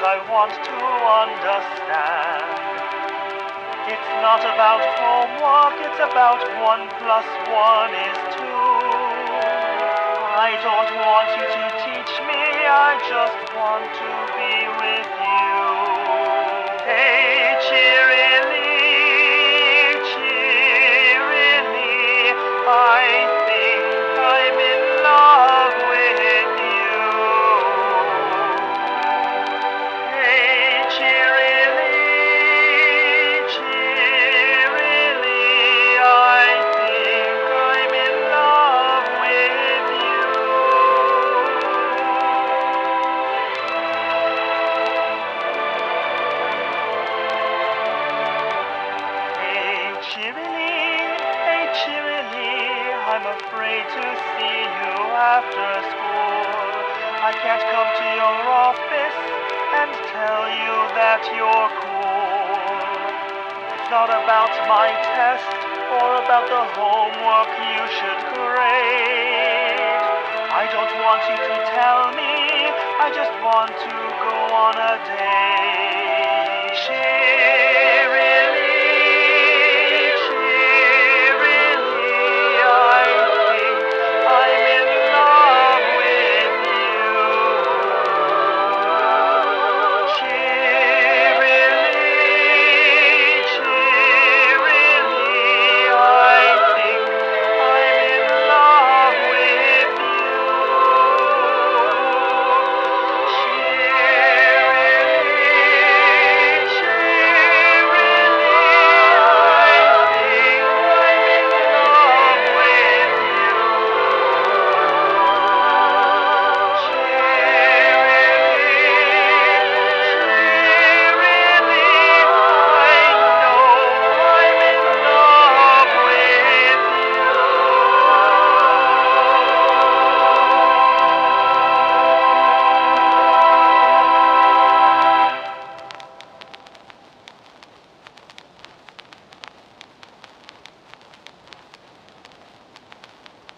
I want to understand. It's not about homework, it's about 1 plus 1 is 2. I don't want you to teach me, I just want to be with you. Hey, cheerily, cheerily, I think I'm in love with you. Hey, cheerily, cheerily, I think I'm in love with you. Hey, cheerily, I'm afraid to see you after school. I can't come to your office and tell you that you're cool. It's not about my test or about the homework you should grade. I don't want you to tell me, I just want to go on a date.